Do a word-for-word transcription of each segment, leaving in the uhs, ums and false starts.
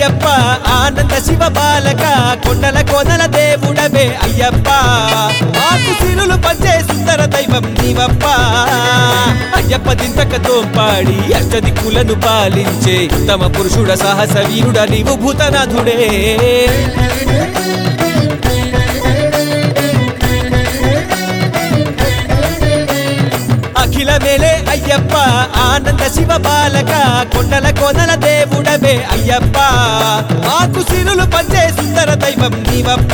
అయ్యప్ప ఆనంద శివ బాలక కొండల కోనల దేవుడవే అయ్యప్ప మాకు సిరులు పంచే సుందర దైవం నీవప్ప అయ్యప్ప దింతకతో పాడి అష్టదిక్కులను పాలించే తమ పురుషుడ సాహస వీరుడ నీవు భూతనాథుడే అఖిల మేలే అయ్యప్ప ఆనంద శివ బాలక కొండల కోనల దేవుడవే అయ్యప్ప మాకు సిరులు పంచే సుందర దైవం నీవప్ప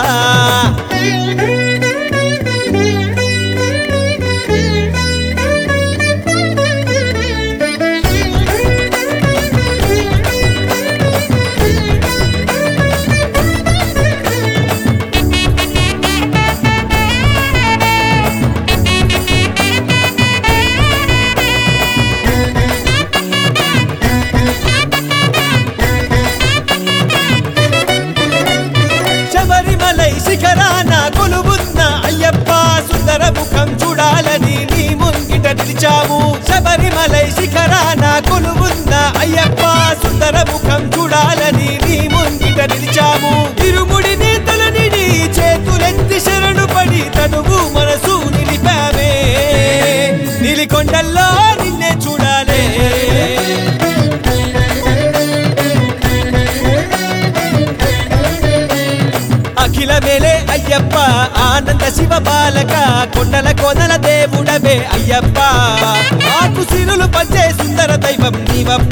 శిఖరాన కొలువున్న అయ్యప్ప సుందర ముఖం చూడాలని నీ ముంగిట నిలిచాము శబరిమలై శిఖరాన కొలువున్న అయ్యప్ప సుందర ముఖం చూడాలని నీ ముంగిట నిలిచాము ఇరుముడిని తలనిడి చేతులెత్తి శరణు పడి తనువు మనసు నిలిపామే నీలికొండల్లో నిన్నే చూడాలే అఖిల మేలే అయ్యప్ప ఆనంద శివ బాలక కొండల కోనల దేవుడవే అయ్యప్ప మాకు సిరులు పంచే సుందర దైవం నీవప్ప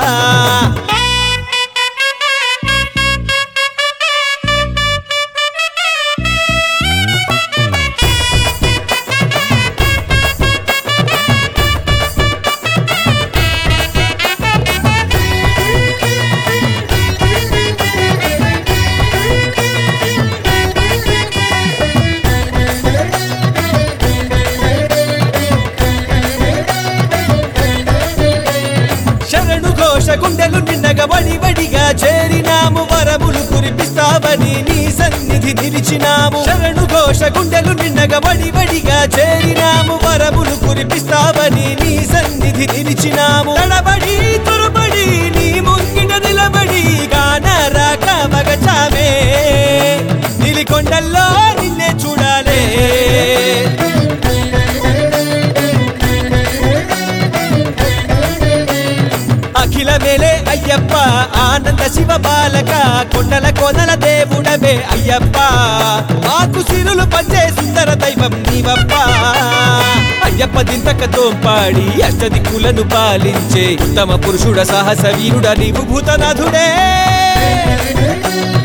గుండెలు నిన్నగా వడి వడిగా చేరినాము వరములు కురిపిస్తావని నీ సన్నిధి నిలిచినాము శరణు ఘోష గుండెలు నిన్నగా వడి వడిగా చేరినాము వరములు కురిపిస్తావని నీ సన్నిధి నిలిచినాము తడబడి తురబడి నీ ముంగిట నిలబడి గానరాక మగచామే నీలికొండల్లో నిన్నే చూడాలే అఖిల మేలే అయ్యప్ప ఆనంద శివ బాలక కొండల కోనల దేవుడవే అయ్యప్ప మాకు సిరులు పంచే సుందర దైవం నీవప్ప అయ్యప్ప దింతకతో పాడి అష్టదిక్కులను పాలించే తమ పురుషుడ సాహస వీరుడ నీవు భూతనాథుడే